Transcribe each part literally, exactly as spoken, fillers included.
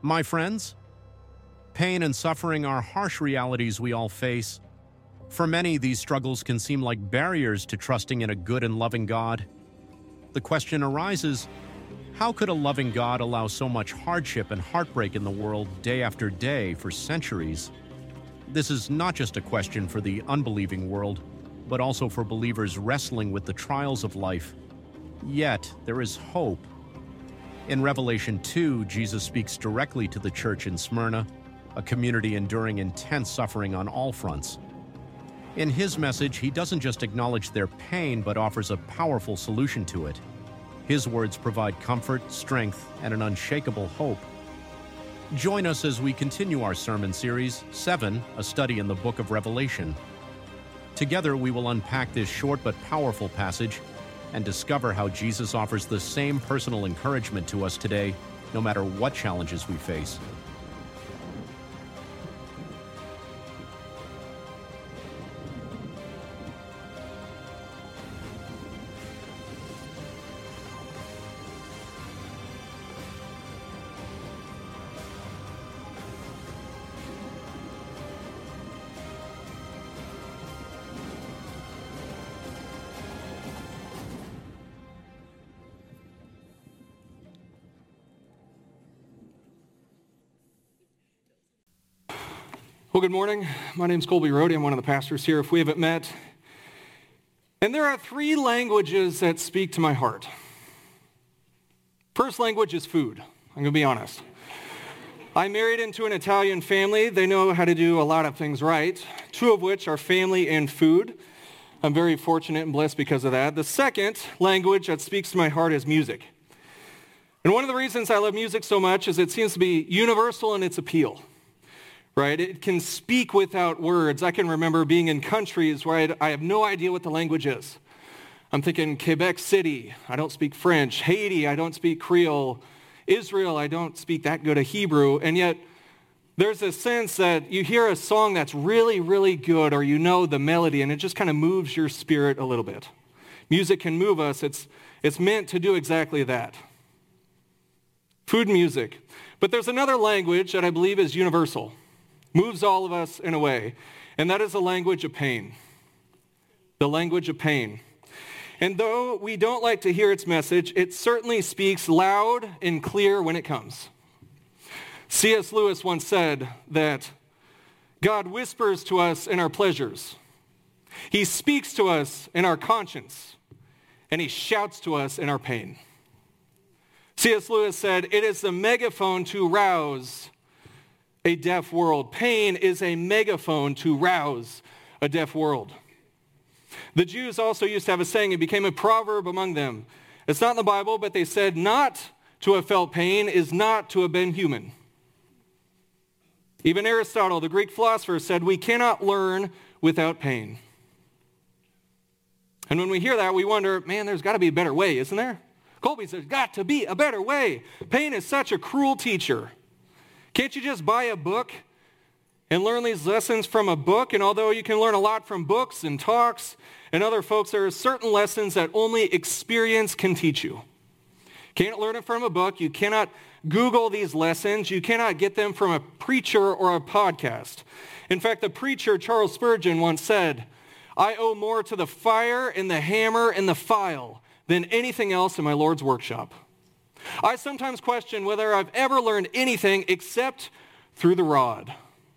My friends, pain and suffering are harsh realities we all face. For many, these struggles can seem like barriers to trusting in a good and loving God. The question arises, how could a loving God allow so much hardship and heartbreak in the world day after day for centuries? This is not just a question for the unbelieving world, but also for believers wrestling with the trials of life. Yet, there is hope. In Revelation two, Jesus speaks directly to the church in Smyrna, a community enduring intense suffering on all fronts. In his message, he doesn't just acknowledge their pain, but offers a powerful solution to it. His words provide comfort, strength, and an unshakable hope. Join us as we continue our sermon series, seven, a study in the book of Revelation. Together, we will unpack this short but powerful passage and discover how Jesus offers the same personal encouragement to us today, no matter what challenges we face. Well, good morning. My name is Colby Rohde. I'm one of the pastors here, if we haven't met. And there are three languages that speak to my heart. First language is food. I'm going to be honest. I married into an Italian family. They know how to do a lot of things right, two of which are family and food. I'm very fortunate and blessed because of that. The second language that speaks to my heart is music. And one of the reasons I love music so much is it seems to be universal in its appeal. Right? It can speak without words. I can remember being in countries where I'd, I have no idea what the language is. I'm thinking Quebec City, I don't speak French. Haiti, I don't speak Creole. Israel, I don't speak that good a Hebrew. And yet, there's a sense that you hear a song that's really, really good, or you know the melody, and it just kind of moves your spirit a little bit. Music can move us. It's, it's meant to do exactly that. Food music. But there's another language that I believe is universal. Moves all of us in a way, and that is the language of pain. The language of pain. And though we don't like to hear its message, it certainly speaks loud and clear when it comes. C S Lewis once said that God whispers to us in our pleasures. He speaks to us in our conscience, and he shouts to us in our pain. C S Lewis said, "It is the megaphone to rouse a deaf world. Pain is a megaphone to rouse a deaf world." The Jews also used to have a saying, it became a proverb among them. It's not in the Bible, but they said, not to have felt pain is not to have been human. Even Aristotle, the Greek philosopher, said, we cannot learn without pain. And when we hear that, we wonder, man, there's got to be a better way, isn't there? Colby says, there's got to be a better way. Pain is such a cruel teacher. Can't you just buy a book and learn these lessons from a book? And although you can learn a lot from books and talks and other folks, there are certain lessons that only experience can teach you. Can't learn it from a book. You cannot Google these lessons. You cannot get them from a preacher or a podcast. In fact, the preacher, Charles Spurgeon, once said, I owe more to the fire and the hammer and the file than anything else in my Lord's workshop. I sometimes question whether I've ever learned anything except through the rod.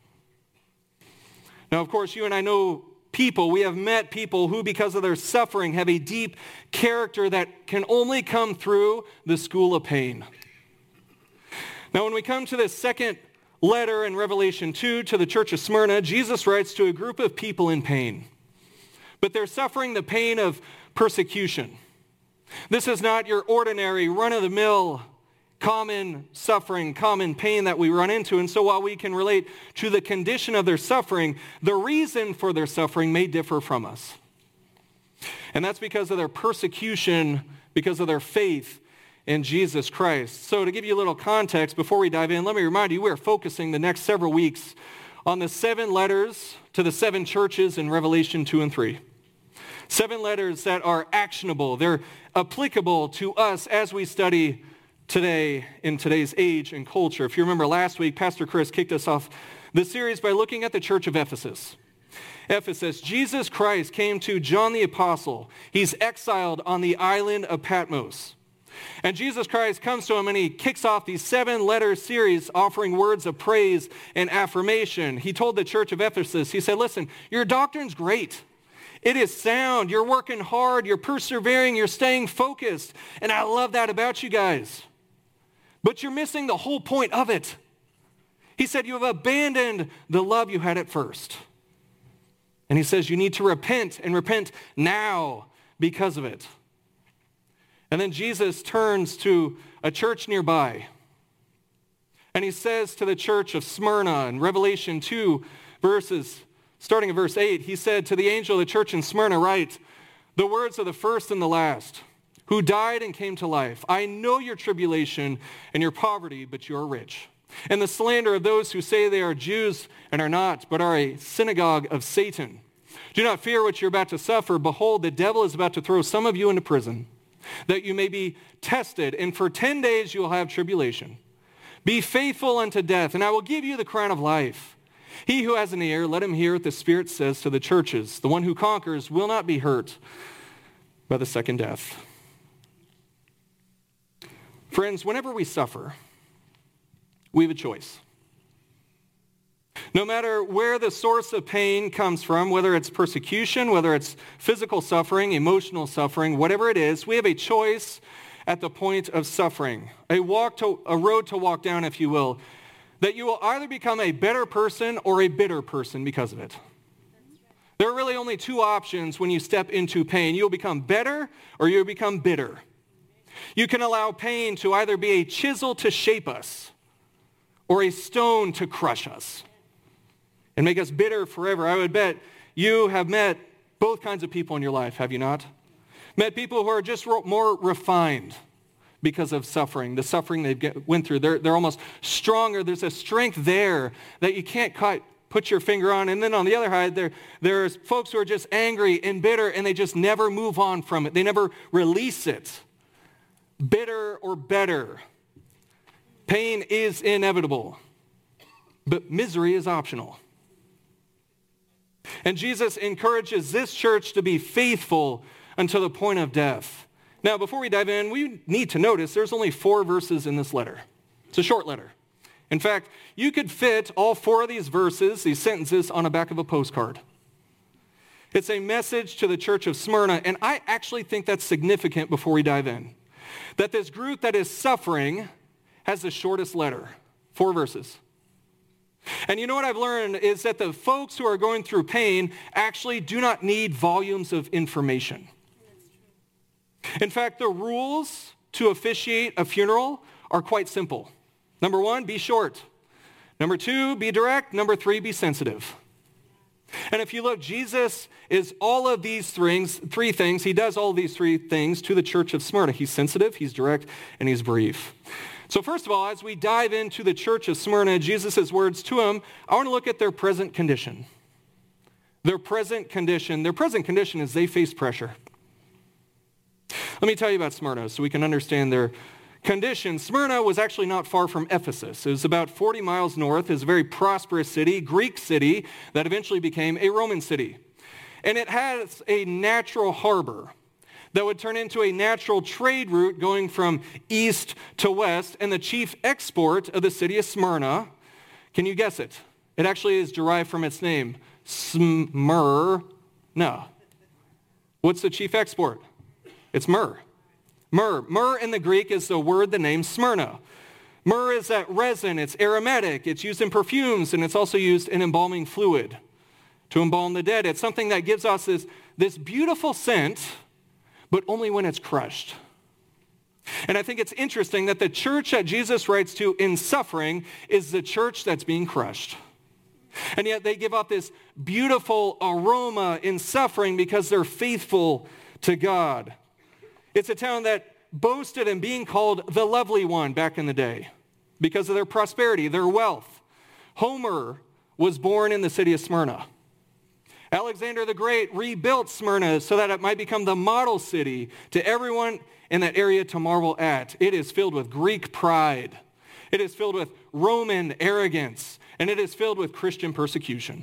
Now, of course, you and I know people, we have met people who, because of their suffering, have a deep character that can only come through the school of pain. Now, when we come to this second letter in Revelation two to the church of Smyrna, Jesus writes to a group of people in pain. But they're suffering the pain of persecution. This is not your ordinary, run-of-the-mill, common suffering, common pain that we run into. And so while we can relate to the condition of their suffering, the reason for their suffering may differ from us. And that's because of their persecution, because of their faith in Jesus Christ. So to give you a little context before we dive in, let me remind you, we're focusing the next several weeks on the seven letters to the seven churches in Revelation two and three. Seven letters that are actionable. They're applicable to us as we study today in today's age and culture. If you remember last week, Pastor Chris kicked us off the series by looking at the church of Ephesus. Ephesus, Jesus Christ came to John the Apostle. He's exiled on the island of Patmos. And Jesus Christ comes to him and he kicks off these seven-letter series offering words of praise and affirmation. He told the church of Ephesus, he said, listen, your doctrine's great. It is sound. You're working hard. You're persevering. You're staying focused. And I love that about you guys. But you're missing the whole point of it. He said, you have abandoned the love you had at first. And he says, you need to repent and repent now because of it. And then Jesus turns to a church nearby. And he says to the church of Smyrna in Revelation two verses, starting at verse eight, he said to the angel of the church in Smyrna, write, the words of the first and the last, who died and came to life. I know your tribulation and your poverty, but you are rich. And the slander of those who say they are Jews and are not, but are a synagogue of Satan. Do not fear what you're about to suffer. Behold, the devil is about to throw some of you into prison, that you may be tested, and for ten days you will have tribulation. Be faithful unto death, and I will give you the crown of life. He who has an ear, let him hear what the Spirit says to the churches. The one who conquers will not be hurt by the second death. Friends, whenever we suffer, we have a choice. No matter where the source of pain comes from, whether it's persecution, whether it's physical suffering, emotional suffering, whatever it is, we have a choice at the point of suffering. A walk to a road to walk down, if you will, that you will either become a better person or a bitter person because of it. There are really only two options when you step into pain. You'll become better or you'll become bitter. You can allow pain to either be a chisel to shape us or a stone to crush us and make us bitter forever. I would bet you have met both kinds of people in your life, have you not? Met people who are just more refined because of suffering, the suffering they get, went through. They're, they're almost stronger. There's a strength there that you can't quite put your finger on. And then on the other side, there, there's folks who are just angry and bitter, and they just never move on from it. They never release it. Bitter or better. Pain is inevitable, but misery is optional. And Jesus encourages this church to be faithful until the point of death. Now, before we dive in, we need to notice there's only four verses in this letter. It's a short letter. In fact, you could fit all four of these verses, these sentences, on the back of a postcard. It's a message to the church of Smyrna, and I actually think that's significant before we dive in. That this group that is suffering has the shortest letter, four verses. And you know what I've learned is that the folks who are going through pain actually do not need volumes of information. In fact, the rules to officiate a funeral are quite simple. Number one, be short. Number two, be direct. Number three, be sensitive. And if you look, Jesus is all of these things, three things. He does all of these three things to the church of Smyrna. He's sensitive, he's direct, and he's brief. So first of all, as we dive into the church of Smyrna, Jesus' words to them, I want to look at their present condition. Their present condition. Their present condition is they face pressure. Let me tell you about Smyrna so we can understand their condition. Smyrna was actually not far from Ephesus. It was about forty miles north. It was a very prosperous city, Greek city, that eventually became a Roman city. And it has a natural harbor that would turn into a natural trade route going from east to west. And the chief export of the city of Smyrna, can you guess it? It actually is derived from its name, Smyrna. What's the chief export? It's myrrh. Myrrh. Myrrh in the Greek is the word, the name Smyrna. Myrrh is that resin. It's aromatic. It's used in perfumes, and it's also used in embalming fluid to embalm the dead. It's something that gives us this, this beautiful scent, but only when it's crushed. And I think it's interesting that the church that Jesus writes to in suffering is the church that's being crushed. And yet they give off this beautiful aroma in suffering because they're faithful to God. It's a town that boasted in being called the lovely one back in the day because of their prosperity, their wealth. Homer was born in the city of Smyrna. Alexander the Great rebuilt Smyrna so that it might become the model city to everyone in that area to marvel at. It is filled with Greek pride. It is filled with Roman arrogance, and it is filled with Christian persecution.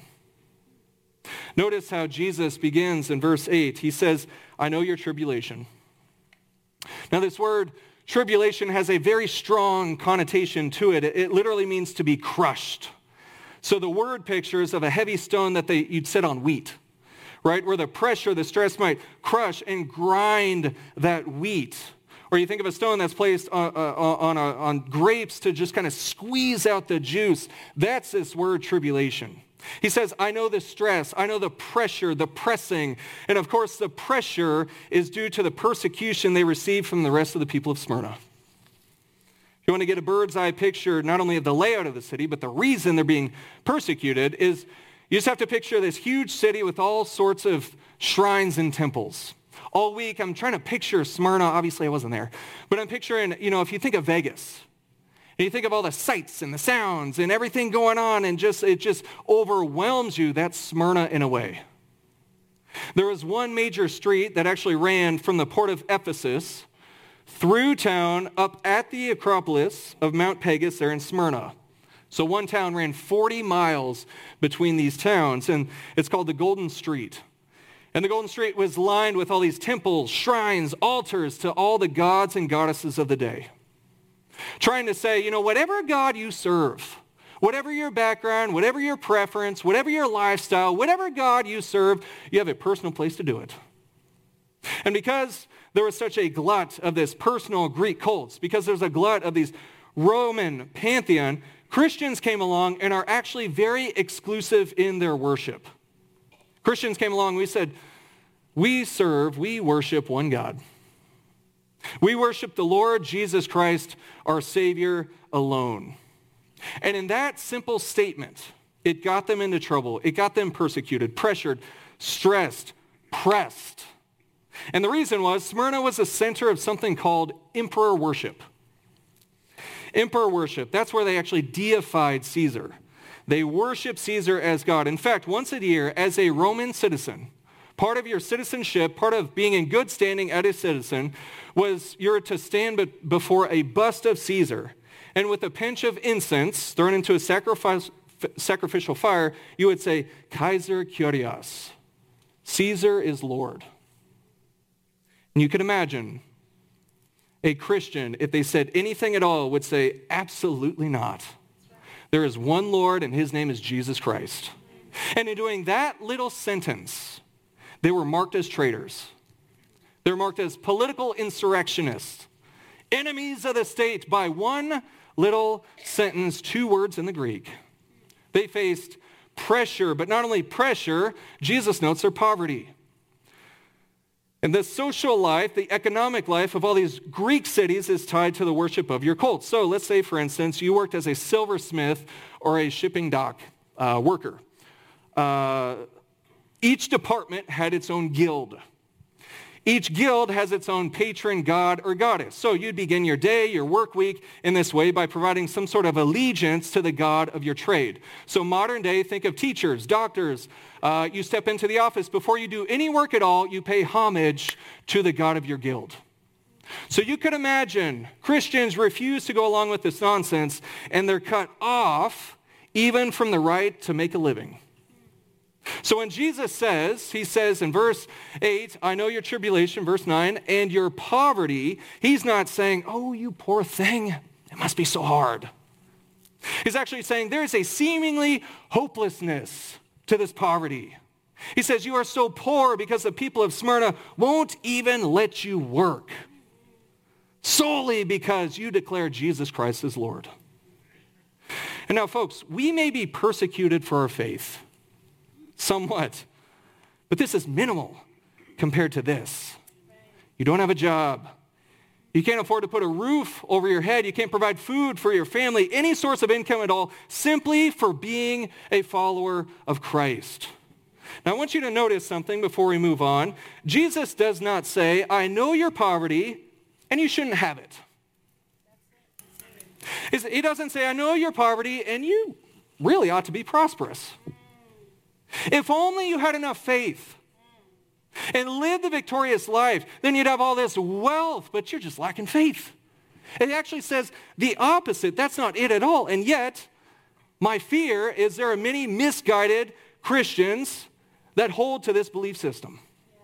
Notice how Jesus begins in verse eight. He says, I know your tribulation. Now this word tribulation has a very strong connotation to it. It literally means to be crushed. So the word pictures of a heavy stone that they, you'd set on wheat, right? Where the pressure, the stress might crush and grind that wheat. Or you think of a stone that's placed on, uh, on, a, on grapes to just kind of squeeze out the juice. That's this word tribulation. He says, I know the stress, I know the pressure, the pressing. And of course, the pressure is due to the persecution they received from the rest of the people of Smyrna. If you want to get a bird's eye picture, not only of the layout of the city, but the reason they're being persecuted is you just have to picture this huge city with all sorts of shrines and temples. All week, I'm trying to picture Smyrna. Obviously, I wasn't there. But I'm picturing, you know, if you think of Vegas, and you think of all the sights and the sounds and everything going on, and just it just overwhelms you. That's Smyrna in a way. There was one major street that actually ran from the port of Ephesus through town up at the Acropolis of Mount Pegasus there in Smyrna. So one town ran forty miles between these towns, and it's called the Golden Street. And the Golden Street was lined with all these temples, shrines, altars to all the gods and goddesses of the day. Trying to say, you know, whatever God you serve, whatever your background, whatever your preference, whatever your lifestyle, whatever God you serve, you have a personal place to do it. And because there was such a glut of this personal Greek cults, because there's a glut of these Roman pantheon, Christians came along and are actually very exclusive in their worship. Christians came along, we said, we serve, we worship one God. We worship the Lord Jesus Christ, our Savior, alone. And in that simple statement, it got them into trouble. It got them persecuted, pressured, stressed, pressed. And the reason was Smyrna was the center of something called emperor worship. Emperor worship, that's where they actually deified Caesar. They worship Caesar as God. In fact, once a year, as a Roman citizen, part of your citizenship, part of being in good standing as a citizen, was you're to stand before a bust of Caesar. And with a pinch of incense thrown into a sacrifice, sacrificial fire, you would say, Kaiser Kyrios, Caesar is Lord. And you can imagine a Christian, if they said anything at all, would say, absolutely not. There is one Lord, and his name is Jesus Christ. And in doing that little sentence, they were marked as traitors. They were marked as political insurrectionists, enemies of the state by one little sentence, two words in the Greek. They faced pressure, but not only pressure, Jesus notes their poverty. And the social life, the economic life of all these Greek cities is tied to the worship of your cult. So let's say, for instance, you worked as a silversmith or a shipping dock uh, worker. Uh, each department had its own guild. Each guild has its own patron god or goddess. So you'd begin your day, your work week in this way by providing some sort of allegiance to the god of your trade. So modern day, think of teachers, doctors. Uh, you step into the office. Before you do any work at all, you pay homage to the god of your guild. So you could imagine Christians refuse to go along with this nonsense, and they're cut off even from the right to make a living. So when Jesus says, he says in verse eight, I know your tribulation, verse nine, and your poverty, he's not saying, oh, you poor thing, it must be so hard. He's actually saying there is a seemingly hopelessness to this poverty. He says, you are so poor because the people of Smyrna won't even let you work, solely because you declare Jesus Christ as Lord. And now, folks, we may be persecuted for our faith. Somewhat. But this is minimal compared to this. You don't have a job. You can't afford to put a roof over your head. You can't provide food for your family, any source of income at all, simply for being a follower of Christ. Now, I want you to notice something before we move on. Jesus does not say, I know your poverty, and you shouldn't have it. He doesn't say, I know your poverty, and you really ought to be prosperous. If only you had enough faith and lived the victorious life, then you'd have all this wealth, but you're just lacking faith. It actually says the opposite. That's not it at all. And yet, my fear is there are many misguided Christians that hold to this belief system.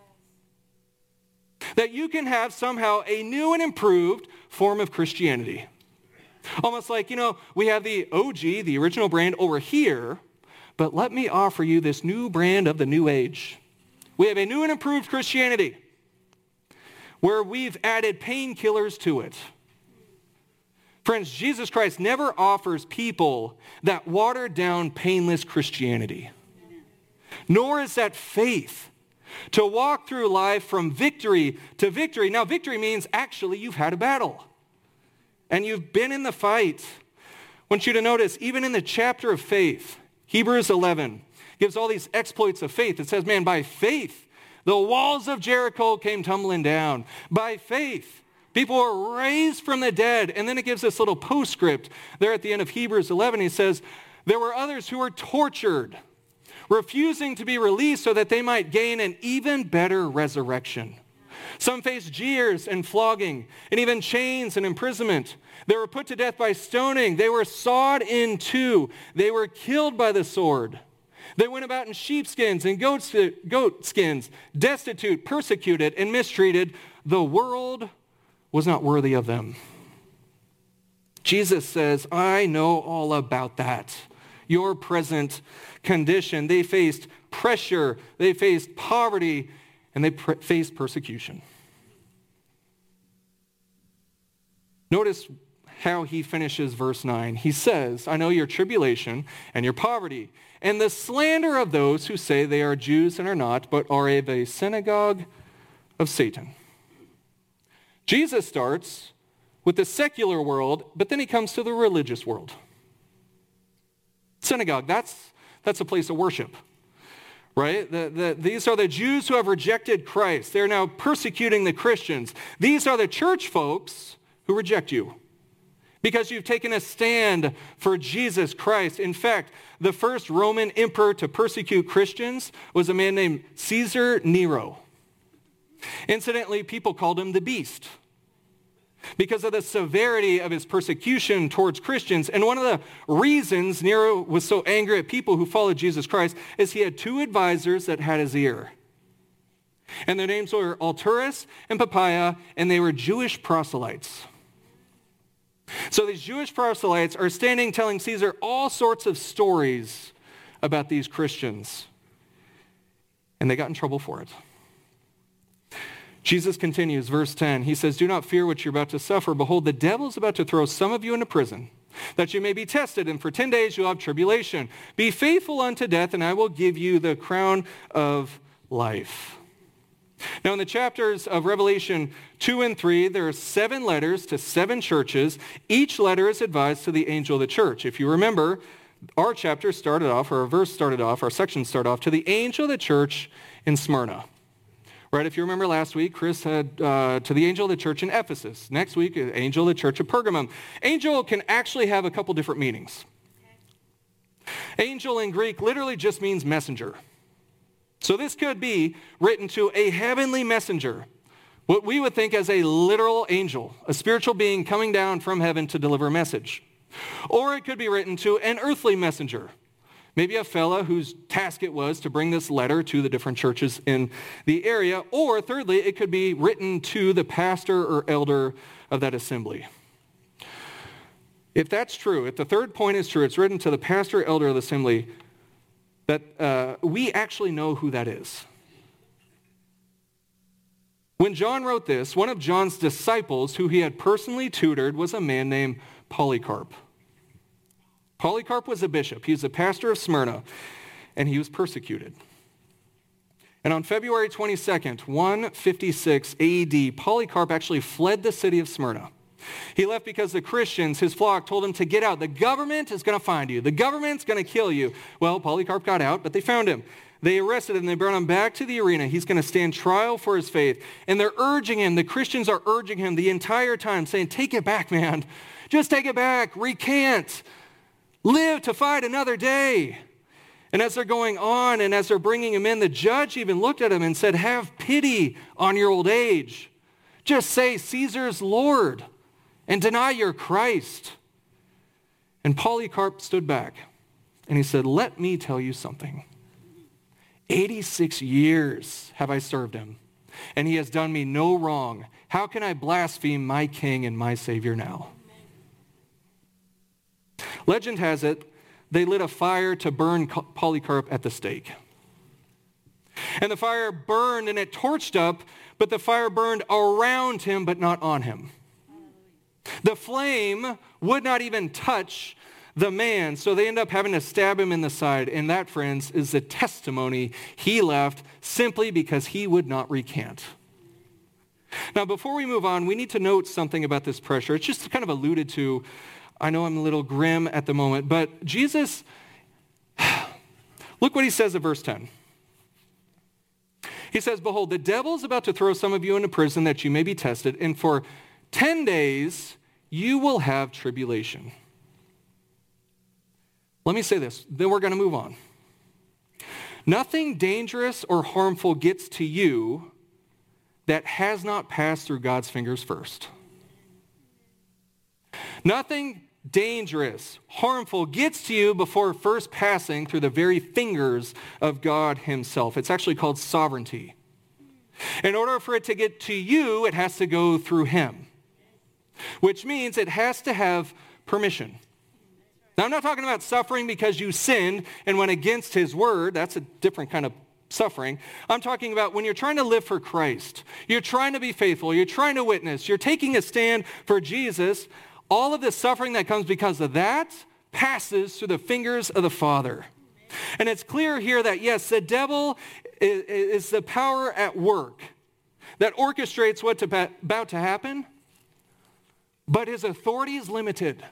That you can have somehow a new and improved form of Christianity. Almost like, you know, we have the O G, the original brand over here, but let me offer you this new brand of the new age. We have a new and improved Christianity where we've added painkillers to it. Friends, Jesus Christ never offers people that watered down, painless Christianity. Nor is that faith to walk through life from victory to victory. Now, victory means actually you've had a battle and you've been in the fight. I want you to notice, even in the chapter of faith, Hebrews eleven gives all these exploits of faith. It says, man, by faith, the walls of Jericho came tumbling down. By faith, people were raised from the dead. And then it gives this little postscript there at the end of Hebrews eleven. He says, there were others who were tortured, refusing to be released so that they might gain an even better resurrection. Some faced jeers and flogging, and even chains and imprisonment. They were put to death by stoning. They were sawed in two. They were killed by the sword. They went about in sheepskins and goat, goat skins, destitute, persecuted, and mistreated. The world was not worthy of them. Jesus says, I know all about that. Your present condition. They faced pressure, they faced poverty, and they pre- faced persecution. Notice how he finishes verse nine. He says, I know your tribulation and your poverty, and the slander of those who say they are Jews and are not, but are of a synagogue of Satan. Jesus starts with the secular world, but then he comes to the religious world. Synagogue, that's That's a place of worship, right? The, the, these are the Jews who have rejected Christ. They're now persecuting the Christians. These are the church folks who reject you because you've taken a stand for Jesus Christ. In fact, the first Roman emperor to persecute Christians was a man named Caesar Nero. Incidentally, people called him the Beast because of the severity of his persecution towards Christians. And one of the reasons Nero was so angry at people who followed Jesus Christ is he had two advisors that had his ear. And their names were Alturus and Papaya, and they were Jewish proselytes. So these Jewish proselytes are standing telling Caesar all sorts of stories about these Christians. And they got in trouble for it. Jesus continues, verse ten. He says, do not fear what you're about to suffer. Behold, the devil is about to throw some of you into prison, that you may be tested, and for ten days you'll have tribulation. Be faithful unto death, and I will give you the crown of life. Now, in the chapters of Revelation two and three, there are seven letters to seven churches. Each letter is advised to the angel of the church. If you remember, our chapter started off, or our verse started off, our section started off, to the angel of the church in Smyrna. Right, if you remember last week, Chris had uh, to the angel of the church in Ephesus. Next week, angel of the church of Pergamum. Angel can actually have a couple different meanings. Angel in Greek literally just means messenger. So this could be written to a heavenly messenger, what we would think as a literal angel, a spiritual being coming down from heaven to deliver a message. Or it could be written to an earthly messenger. Maybe a fella whose task it was to bring this letter to the different churches in the area. Or thirdly, it could be written to the pastor or elder of that assembly. If that's true, if the third point is true, it's written to the pastor or elder of the assembly, that uh, we actually know who that is. When John wrote this, one of John's disciples who he had personally tutored was a man named Polycarp. Polycarp was a bishop. He was a pastor of Smyrna, and he was persecuted. And on February twenty-second, one fifty-six A D, Polycarp actually fled the city of Smyrna. He left because the Christians, his flock, told him to get out. The government is going to find you. The government's going to kill you. Well, Polycarp got out, but they found him. They arrested him. They brought him back to the arena. He's going to stand trial for his faith. And they're urging him. The Christians are urging him the entire time, saying, take it back, man. Just take it back. Recant. Live to fight another day. And as they're going on and as they're bringing him in, the judge even looked at him and said, have pity on your old age. Just say Caesar's Lord and deny your Christ. And Polycarp stood back and he said, let me tell you something. eighty-six years have I served him, and he has done me no wrong. How can I blaspheme my king and my Savior now? Legend has it, they lit a fire to burn Polycarp at the stake. And the fire burned and it torched up, but the fire burned around him, but not on him. The flame would not even touch the man, so they end up having to stab him in the side. And that, friends, is the testimony he left simply because he would not recant. Now, before we move on, we need to note something about this pressure. It's just kind of alluded to. I know I'm a little grim at the moment, but Jesus, look what he says in verse ten. He says, behold, the devil is about to throw some of you into prison that you may be tested, and for ten days you will have tribulation. Let me say this, then we're going to move on. Nothing dangerous or harmful gets to you that has not passed through God's fingers first. Nothing dangerous, harmful gets to you before first passing through the very fingers of God himself. It's actually called sovereignty. In order for it to get to you, it has to go through him, which means it has to have permission. Now, I'm not talking about suffering because you sinned and went against his word. That's a different kind of suffering. I'm talking about when you're trying to live for Christ. You're trying to be faithful. You're trying to witness. You're taking a stand for Jesus. All of the suffering that comes because of that passes through the fingers of the Father. And it's clear here that, yes, the devil is, is the power at work that orchestrates what's about to happen, but his authority is limited.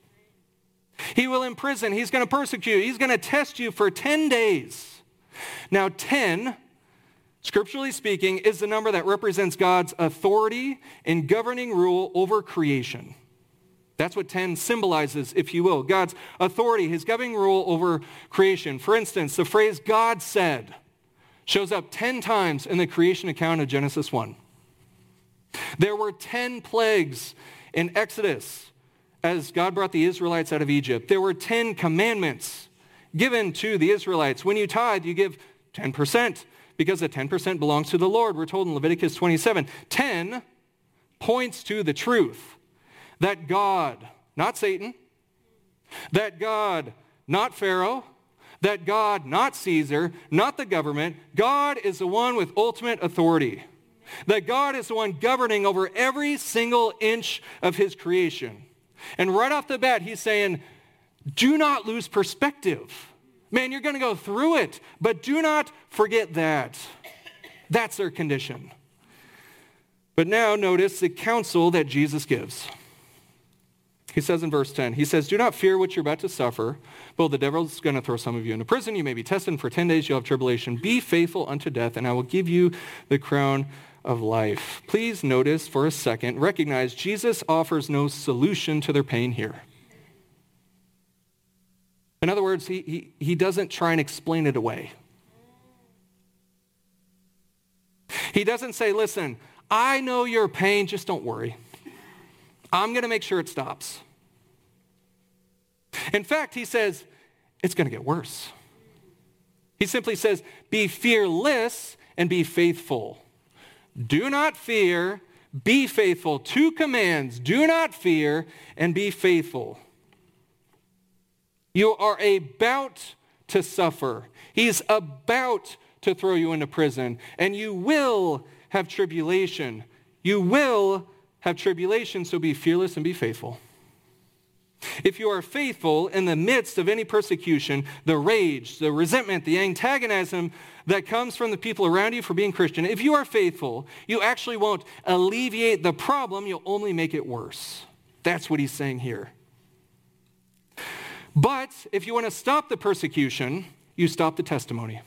He will imprison. He's going to persecute. He's going to test you for ten days. Now, ten, scripturally speaking, is the number that represents God's authority and governing rule over creation. That's what ten symbolizes, if you will. God's authority, his governing rule over creation. For instance, the phrase God said shows up ten times in the creation account of Genesis one. There were ten plagues in Exodus as God brought the Israelites out of Egypt. There were ten commandments given to the Israelites. When you tithe, you give ten percent because the ten percent belongs to the Lord. We're told in Leviticus twenty-seven. ten points to the truth that God, not Satan, that God, not Pharaoh, that God, not Caesar, not the government, God is the one with ultimate authority. That God is the one governing over every single inch of his creation. And right off the bat, he's saying, do not lose perspective. Man, you're going to go through it, but do not forget that. That's their condition. But now notice the counsel that Jesus gives. He says in verse ten, he says, do not fear what you're about to suffer. Well, the devil's going to throw some of you into prison. You may be tested, and for ten days you'll have tribulation. Be faithful unto death, and I will give you the crown of life. Please notice for a second, recognize Jesus offers no solution to their pain here. In other words, he, he, he doesn't try and explain it away. He doesn't say, listen, I know your pain, just don't worry. I'm going to make sure it stops. In fact, he says, it's going to get worse. He simply says, be fearless and be faithful. Do not fear, be faithful. Two commands, do not fear and be faithful. You are about to suffer. He's about to throw you into prison, and you will have tribulation. You will have tribulation, so be fearless and be faithful. If you are faithful in the midst of any persecution, the rage, the resentment, the antagonism that comes from the people around you for being Christian, if you are faithful, you actually won't alleviate the problem, you'll only make it worse. That's what he's saying here. But if you want to stop the persecution, you stop the testimony.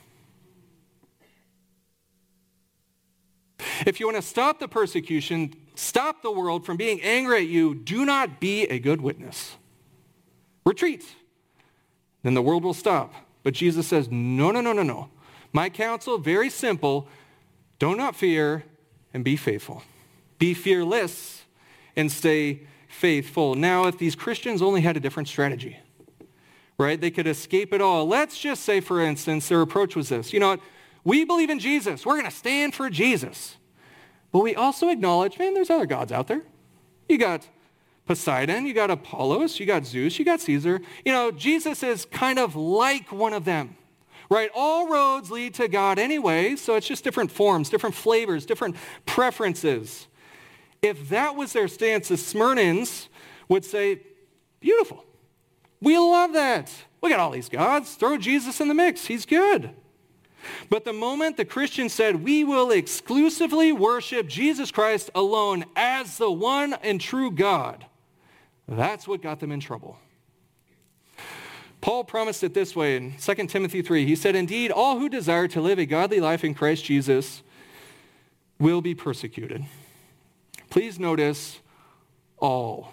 If you want to stop the persecution, stop the world from being angry at you, do not be a good witness. Retreat. Then the world will stop But Jesus says, no, no, no, no, no. My counsel, very simple. Do not fear and be faithful. Be fearless and stay faithful. Now, if these Christians only had a different strategy, right? They could escape it all. Let's just say, for instance, their approach was this. You know what? We believe in Jesus. We're going to stand for Jesus. But we also acknowledge, man, there's other gods out there. You got Poseidon, you got Apollos, you got Zeus, you got Caesar. You know, Jesus is kind of like one of them, right? All roads lead to God anyway, so it's just different forms, different flavors, different preferences. If that was their stance, the Smyrnans would say, beautiful. We love that. We got all these gods. Throw Jesus in the mix. He's good. But the moment the Christians said, we will exclusively worship Jesus Christ alone as the one and true God, that's what got them in trouble. Paul promised it this way in Second Timothy three. He said, indeed, all who desire to live a godly life in Christ Jesus will be persecuted. Please notice all.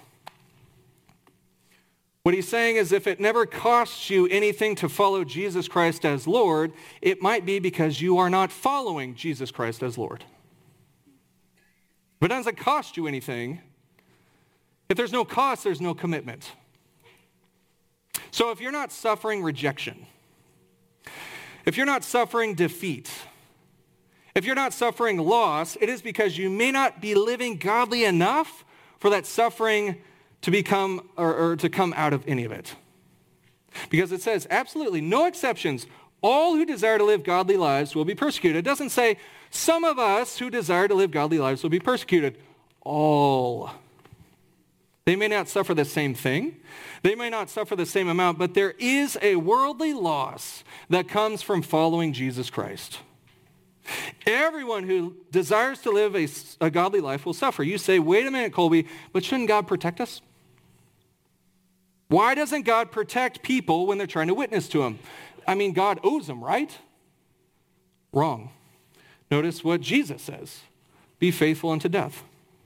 What he's saying is if it never costs you anything to follow Jesus Christ as Lord, it might be because you are not following Jesus Christ as Lord. If it doesn't cost you anything, if there's no cost, there's no commitment. So if you're not suffering rejection, if you're not suffering defeat, if you're not suffering loss, it is because you may not be living godly enough for that suffering to become or, or to come out of any of it. Because it says absolutely no exceptions. All who desire to live godly lives will be persecuted. It doesn't say some of us who desire to live godly lives will be persecuted. All. They may not suffer the same thing. They may not suffer the same amount, but there is a worldly loss that comes from following Jesus Christ. Everyone who desires to live a, a godly life will suffer. You say, wait a minute, Colby, but shouldn't God protect us? Why doesn't God protect people when they're trying to witness to him? I mean, God owes them, right? Wrong. Notice what Jesus says. Be faithful unto death.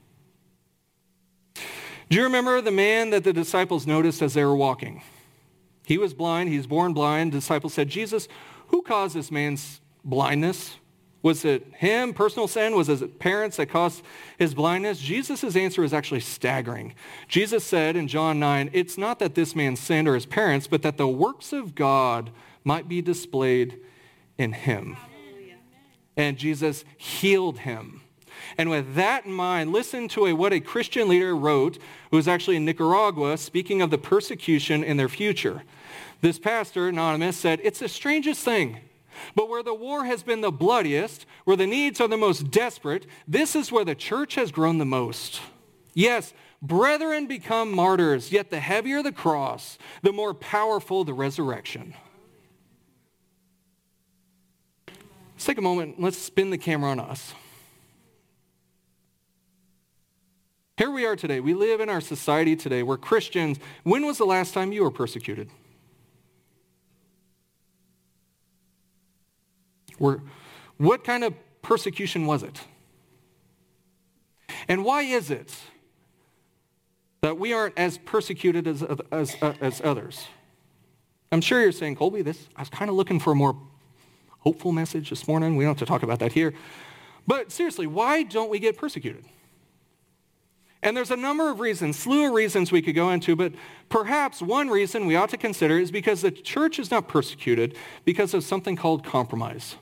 Do you remember the man that the disciples noticed as they were walking? He was blind. He was born blind. The disciples said, Jesus, who caused this man's blindness? Was it him, personal sin? Was it parents that caused his blindness? Jesus' answer is actually staggering. Jesus said in John nine, it's not that this man sinned or his parents, but that the works of God might be displayed in him. Hallelujah. And Jesus healed him. And with that in mind, listen to a, what a Christian leader wrote who was actually in Nicaragua speaking of the persecution in their future. This pastor, anonymous, said, it's the strangest thing. But where the war has been the bloodiest, where the needs are the most desperate, this is where the church has grown the most. Yes, brethren become martyrs, yet the heavier the cross, the more powerful the resurrection. Let's take a moment. Let's spin the camera on us. Here we are today. We live in our society today. We're Christians. When was the last time you were persecuted? We're, what kind of persecution was it? And why is it that we aren't as persecuted as, as, as others? I'm sure you're saying, Colby, this, I was kind of looking for a more hopeful message this morning. We don't have to talk about that here. But seriously, why don't we get persecuted? And there's a number of reasons, slew of reasons we could go into, but perhaps one reason we ought to consider is because the church is not persecuted because of something called compromise.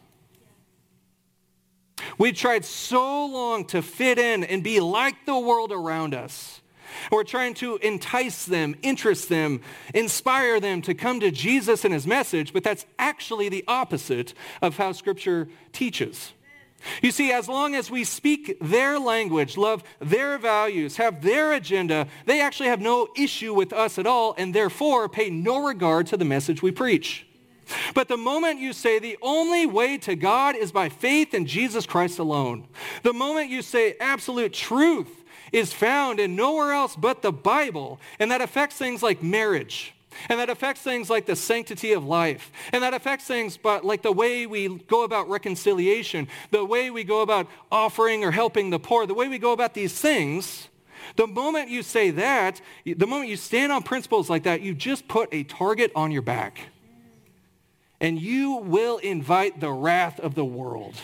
We've tried so long to fit in and be like the world around us. We're trying to entice them, interest them, inspire them to come to Jesus and his message, but that's actually the opposite of how Scripture teaches. You see, as long as we speak their language, love their values, have their agenda, they actually have no issue with us at all and therefore pay no regard to the message we preach. But the moment you say the only way to God is by faith in Jesus Christ alone, the moment you say absolute truth is found in nowhere else but the Bible, and that affects things like marriage, and that affects things like the sanctity of life, and that affects things but like the way we go about reconciliation, the way we go about offering or helping the poor, the way we go about these things, the moment you say that, the moment you stand on principles like that, you just put a target on your back. and you will invite the wrath of the world.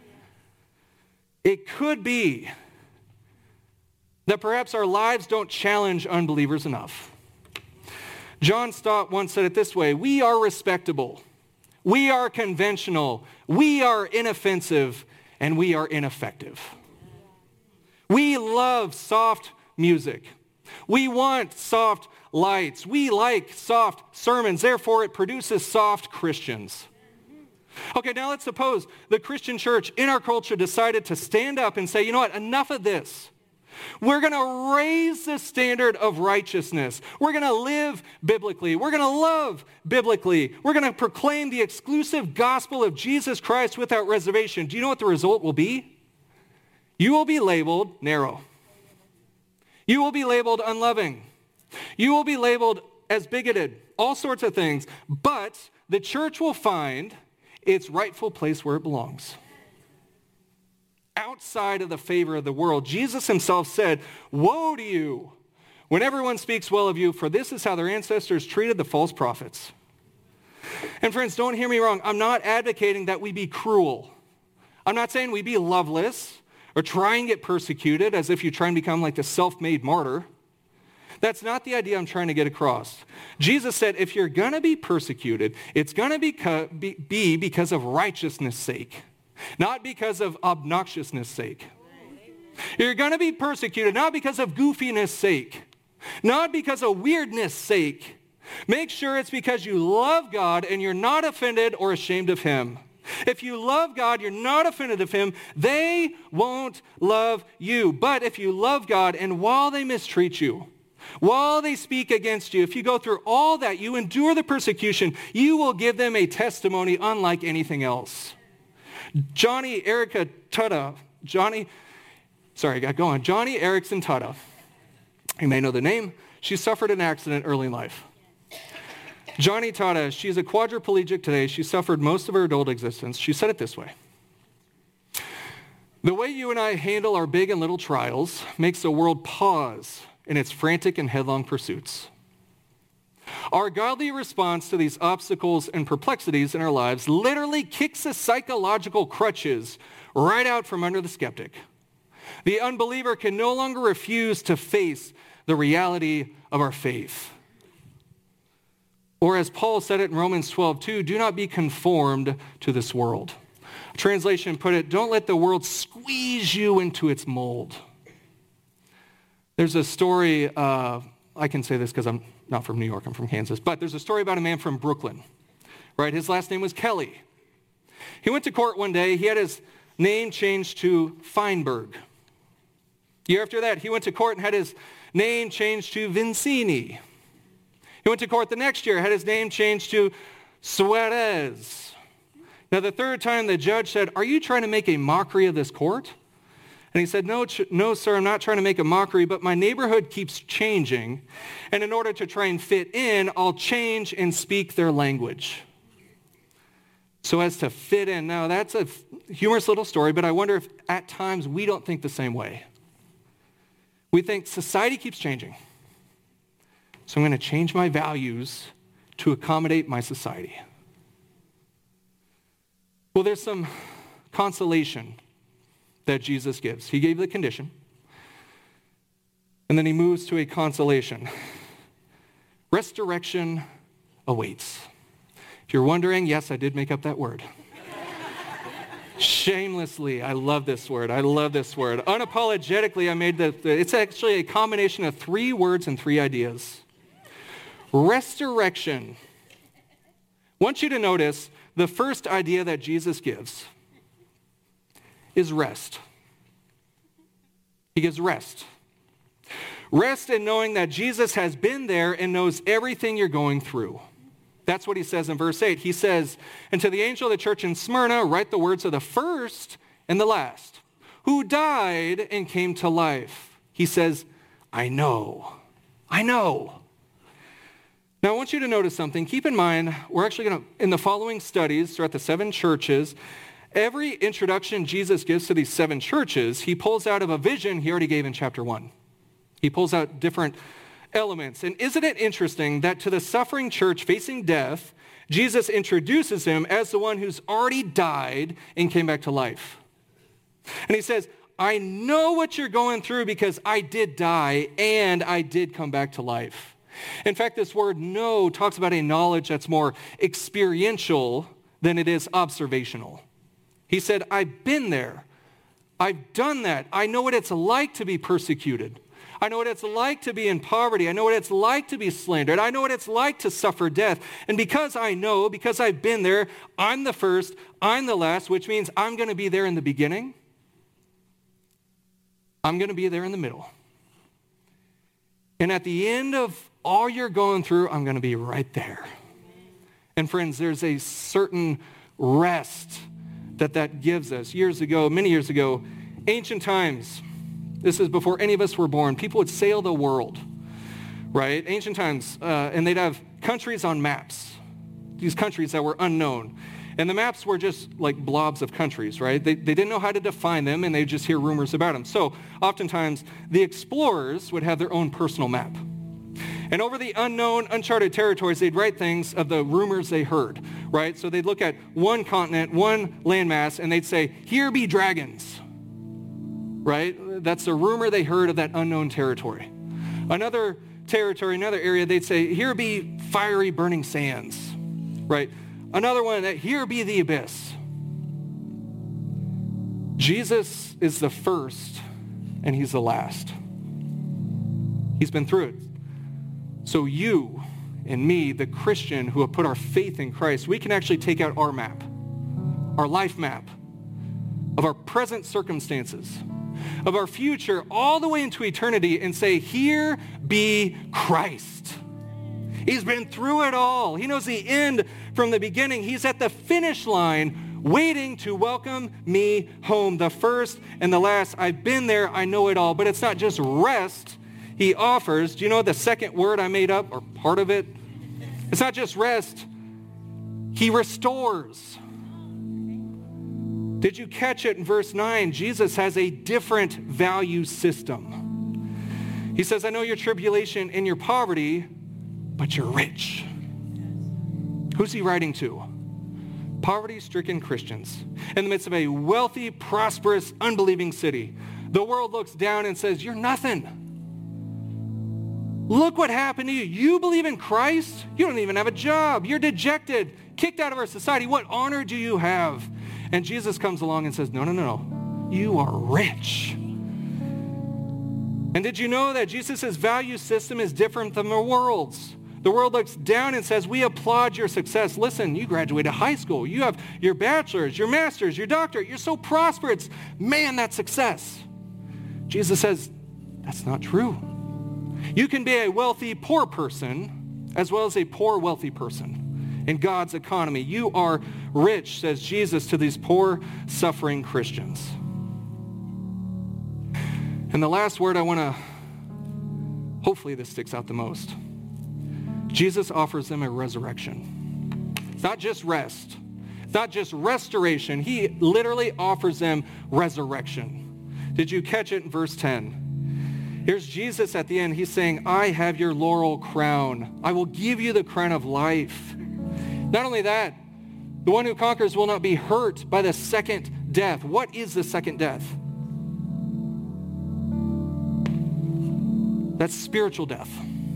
It could be that perhaps our lives don't challenge unbelievers enough. John Stott once said it this way: we are respectable, we are conventional, we are inoffensive, and we are ineffective. We love soft music. We want soft lights. We like soft sermons. Therefore, it produces soft Christians. Okay, now let's suppose the Christian church in our culture decided to stand up and say, you know what, enough of this. We're going to raise the standard of righteousness. We're going to live biblically. We're going to love biblically. We're going to proclaim the exclusive gospel of Jesus Christ without reservation. Do you know what the result will be? You will be labeled narrow. You will be labeled unloving. You will be labeled as bigoted, all sorts of things. But the church will find its rightful place where it belongs. Outside of the favor of the world. Jesus himself said, woe to you when everyone speaks well of you, for this is how their ancestors treated the false prophets. And friends, don't hear me wrong. I'm not advocating that we be cruel. I'm not saying we be loveless or try and get persecuted as if you try and become like the self-made martyr. That's not the idea I'm trying to get across. Jesus said, if you're going to be persecuted, it's going to be, be because of righteousness' sake. Not because of obnoxiousness' sake. You're going to be persecuted not because of goofiness' sake. Not because of weirdness' sake. Make sure it's because you love God and you're not offended or ashamed of him. If you love God, you're not offended of him, they won't love you. But if you love God and while they mistreat you, while they speak against you, if you go through all that, you endure the persecution, you will give them a testimony unlike anything else. Johnny Erica Tutta, Johnny, sorry, I got going. Johnny Erickson Tutta, you may know the name. She suffered an accident early in life. Johnny Tutta, she's a quadriplegic today. She suffered most of her adult existence. She said it this way: the way you and I handle our big and little trials makes the world pause in its frantic and headlong pursuits. Our godly response to these obstacles and perplexities in our lives literally kicks the psychological crutches right out from under the skeptic. The unbeliever can no longer refuse to face the reality of our faith. Or as Paul said it in Romans twelve two, do not be conformed to this world. A translation put it, don't let the world squeeze you into its mold. There's a story, uh, I can say this because I'm not from New York, I'm from Kansas, but there's a story about a man from Brooklyn, right? His last name was Kelly. He went to court one day. He had his name changed to Feinberg. Year after that, he went to court and had his name changed to Vincini. He went to court the next year, had his name changed to Suarez. Now, the third time, the judge said, are you trying to make a mockery of this court? And he said, no, ch- no, sir, I'm not trying to make a mockery, but my neighborhood keeps changing. And in order to try and fit in, I'll change and speak their language so as to fit in. Now, that's a humorous little story, but I wonder if at times we don't think the same way. We think society keeps changing, so I'm going to change my values to accommodate my society. Well, there's some consolation that Jesus gives. He gave the condition, and then he moves to a consolation. Resurrection awaits. If you're wondering, yes, I did make up that word. Shamelessly, I love this word. I love this word. Unapologetically, I made the, it's actually a combination of three words and three ideas. Resurrection. I want you to notice the first idea that Jesus gives is rest. He gives rest. Rest in knowing that Jesus has been there and knows everything you're going through. That's what he says in verse eight. He says, and to the angel of the church in Smyrna, write the words of the first and the last, who died and came to life. He says, I know. I know. Now, I want you to notice something. Keep in mind, we're actually going to, in the following studies throughout the seven churches, every introduction Jesus gives to these seven churches, he pulls out of a vision he already gave in chapter one. He pulls out different elements. And isn't it interesting that to the suffering church facing death, Jesus introduces him as the one who's already died and came back to life. And he says, I know what you're going through because I did die and I did come back to life. In fact, this word know talks about a knowledge that's more experiential than it is observational. He said, I've been there. I've done that. I know what it's like to be persecuted. I know what it's like to be in poverty. I know what it's like to be slandered. I know what it's like to suffer death. And because I know, because I've been there, I'm the first, I'm the last, which means I'm going to be there in the beginning. I'm going to be there in the middle. And at the end of all you're going through, I'm going to be right there. And friends, there's a certain rest that that gives us. Years ago, many years ago, ancient times, this is before any of us were born, people would sail the world, right? Ancient times, uh, and they'd have countries on maps, these countries that were unknown. And the maps were just like blobs of countries, right? They, they didn't know how to define them, and they'd just hear rumors about them. So oftentimes, the explorers would have their own personal map. And over the unknown, uncharted territories, they'd write things of the rumors they heard, right? So they'd look at one continent, one landmass, and they'd say, here be dragons, right? That's a rumor they heard of that unknown territory. Another territory, another area, they'd say, here be fiery burning sands, right? Another one, that here be the abyss. Jesus is the first, and he's the last. He's been through it. So you and me, the Christian who have put our faith in Christ, we can actually take out our map, our life map of our present circumstances, of our future all the way into eternity, and say, here be Christ. He's been through it all. He knows the end from the beginning. He's at the finish line waiting to welcome me home, the first and the last. I've been there. I know it all. But it's not just rest he offers. Do you know the second word I made up, or part of it? It's not just rest. He restores. Did you catch it in verse nine? Jesus has a different value system. He says, I know your tribulation and your poverty, but you're rich. Who's he writing to? Poverty-stricken Christians in the midst of a wealthy, prosperous, unbelieving city. The world looks down and says, you're nothing. Look what happened to you. You believe in Christ? You don't even have a job. You're dejected, kicked out of our society. What honor do you have? And Jesus comes along and says, no, no, no, no. You are rich. And did you know that Jesus' value system is different than the world's? The world looks down and says, we applaud your success. Listen, you graduated high school. You have your bachelor's, your master's, your doctorate. You're so prosperous. Man, that's success. Jesus says, that's not true. You can be a wealthy, poor person as well as a poor, wealthy person in God's economy. You are rich, says Jesus to these poor, suffering Christians. And the last word I want to, hopefully this sticks out the most. Jesus offers them a resurrection. It's not just rest. It's not just restoration. He literally offers them resurrection. Did you catch it in verse ten? Here's Jesus at the end. He's saying, I have your laurel crown. I will give you the crown of life. Not only that, the one who conquers will not be hurt by the second death. What is the second death? That's spiritual death.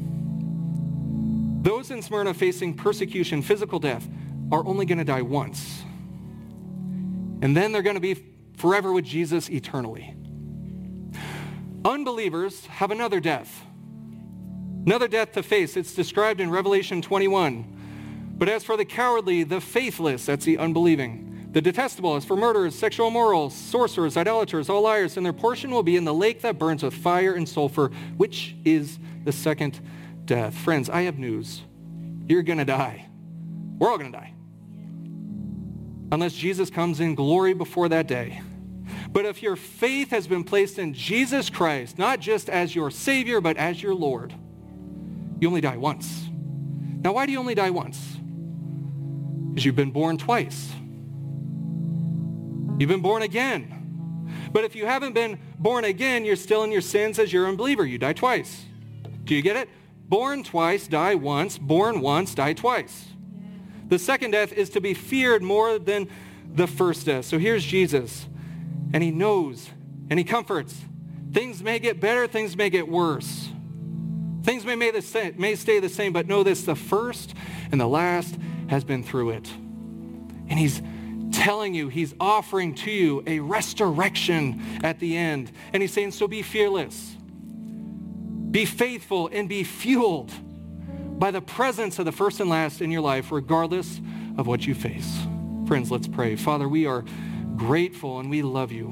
Those in Smyrna facing persecution, physical death, are only going to die once. And then they're going to be forever with Jesus eternally. Unbelievers have another death. Another death to face. It's described in Revelation twenty-one. But as for the cowardly, the faithless, that's the unbelieving, the detestable, as for murderers, sexual immorals, sorcerers, idolaters, all liars, and their portion will be in the lake that burns with fire and sulfur, which is the second death. Friends, I have news. You're going to die. We're all going to die. Unless Jesus comes in glory before that day. But if your faith has been placed in Jesus Christ, not just as your Savior, but as your Lord, you only die once. Now, why do you only die once? Because you've been born twice. You've been born again. But if you haven't been born again, you're still in your sins as you're an unbeliever. You die twice. Do you get it? Born twice, die once. Born once, die twice. The second death is to be feared more than the first death. So here's Jesus, and he knows, and he comforts. Things may get better, things may get worse. Things may, may, the same, may stay the same, but know this, the first and the last has been through it. And he's telling you, he's offering to you a resurrection at the end. And he's saying, so be fearless. Be faithful and be fueled by the presence of the first and last in your life, regardless of what you face. Friends, let's pray. Father, we are grateful and we love you.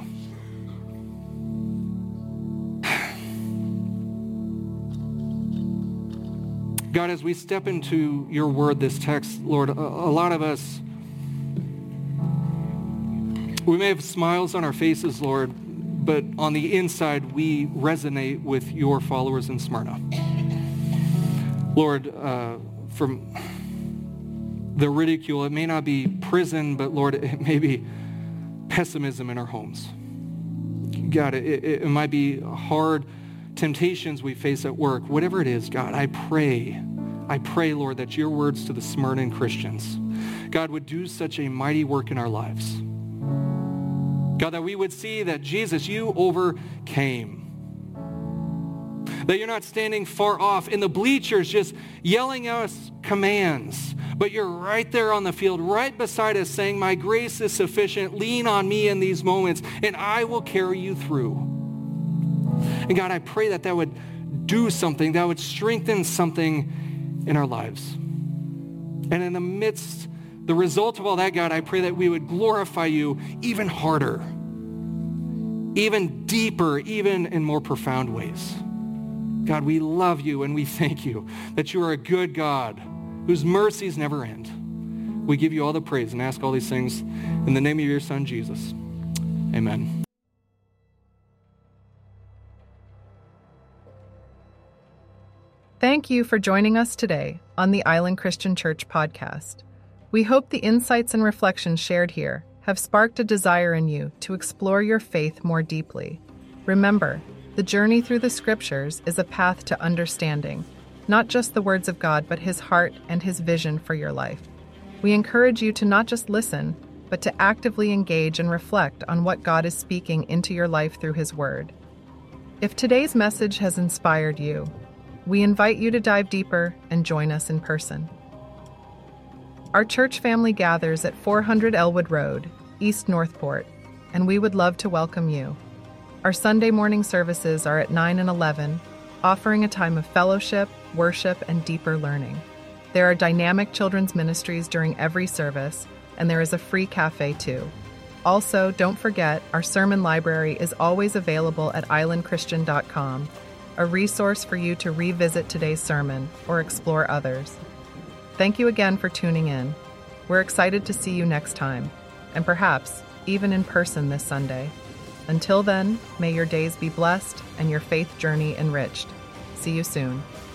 God, as we step into your word, this text, Lord, a, a lot of us, we may have smiles on our faces, Lord, but on the inside, we resonate with your followers in Smyrna. Lord, uh, from the ridicule, it may not be prison, but Lord, it may be pessimism in our homes. God, it, it, it might be hard temptations we face at work. Whatever it is, God, I pray, I pray, Lord, that your words to the Smyrna Christians, God, would do such a mighty work in our lives. God, that we would see that Jesus, you overcame. That you're not standing far off in the bleachers just yelling at us commands, but you're right there on the field, right beside us saying, my grace is sufficient. Lean on me in these moments, and I will carry you through. And God, I pray that that would do something, that would strengthen something in our lives. And in the midst, the result of all that, God, I pray that we would glorify you even harder, even deeper, even in more profound ways. God, we love you and we thank you that you are a good God whose mercies never end. We give you all the praise and ask all these things in the name of your Son, Jesus. Amen. Thank you for joining us today on the Island Christian Church podcast. We hope the insights and reflections shared here have sparked a desire in you to explore your faith more deeply. Remember, the journey through the scriptures is a path to understanding, not just the words of God, but his heart and his vision for your life. We encourage you to not just listen, but to actively engage and reflect on what God is speaking into your life through his word. If today's message has inspired you, we invite you to dive deeper and join us in person. Our church family gathers at four hundred Elwood Road, East Northport, and we would love to welcome you. Our Sunday morning services are at nine and eleven, offering a time of fellowship, worship, and deeper learning. There are dynamic children's ministries during every service, and there is a free cafe too. Also, don't forget, our sermon library is always available at island christian dot com, a resource for you to revisit today's sermon or explore others. Thank you again for tuning in. We're excited to see you next time, and perhaps even in person this Sunday. Until then, may your days be blessed and your faith journey enriched. See you soon.